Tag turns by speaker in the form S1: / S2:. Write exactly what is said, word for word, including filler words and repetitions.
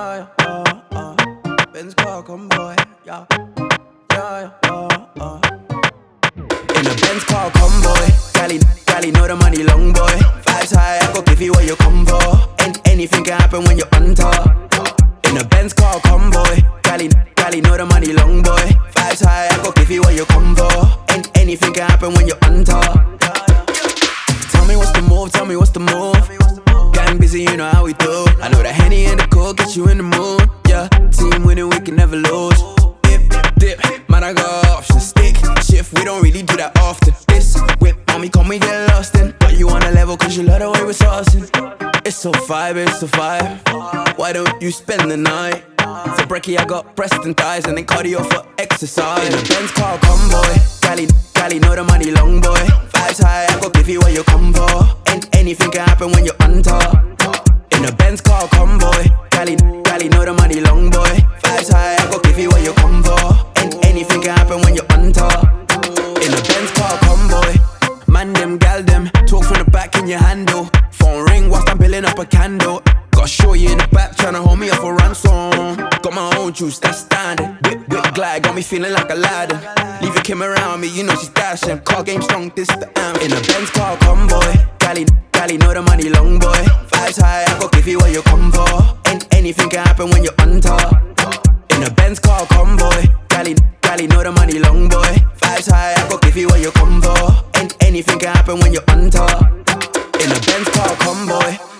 S1: yeah, yeah, uh, uh. Benz car convoy, yeah, yeah, yeah, uh. In a Benz car convoy, Cali, Cali know the money long boy. Vibes high, I go give you what you come for. And anything can happen when you're on top. In a Benz car convoy, Cali, Cali know the money long boy. Vibes high, I go give you what you come for. And anything can happen when you're on top. Tell me what's the move, tell me what's the move. Getting busy, you know how we do. I know the Henny and the Coke get you in the mood. Yeah, team winning, we can never lose. Dip, dip, man, I got options. Stick, shift, we don't really do that often. This whip, mommy, call me get lost in. But you on a level, cause you love the way we're saucing. It's so vibe, it's so vibe. Why don't you spend the night? For brekkie, I got breast and thighs, and then cardio for exercise. In a Benz car convoy, Cali, Cali know the money long boy. Vibes high, I go give you what you come for. And anything can happen when you're on top. In a Benz car convoy, Cali, Cali know the money long boy. Vibes high, I go give you what you come for. And anything can happen when you're on top. In a Benz car convoy, man them, gal them, talk from the back in your handle. Phone ring whilst I'm billing up a candle. Got shorty in the back tryna hold me up for ransom. Got my own juice, that's standard. Whip, whip, glide, got me feeling like Aladdin. Leave your Kim around me, you know she's dashing. Car game strong, this the anthem. In a Benz car convoy, Cali, Cali know the money long boy. Vibes high, I go give you what you come for. And anything can happen when you're on top. In a Benz car convoy, Cali, Cali know the money long boy. Vibes high, I go give you what you come for. And anything can happen when you're on top. In a Benz car convoy.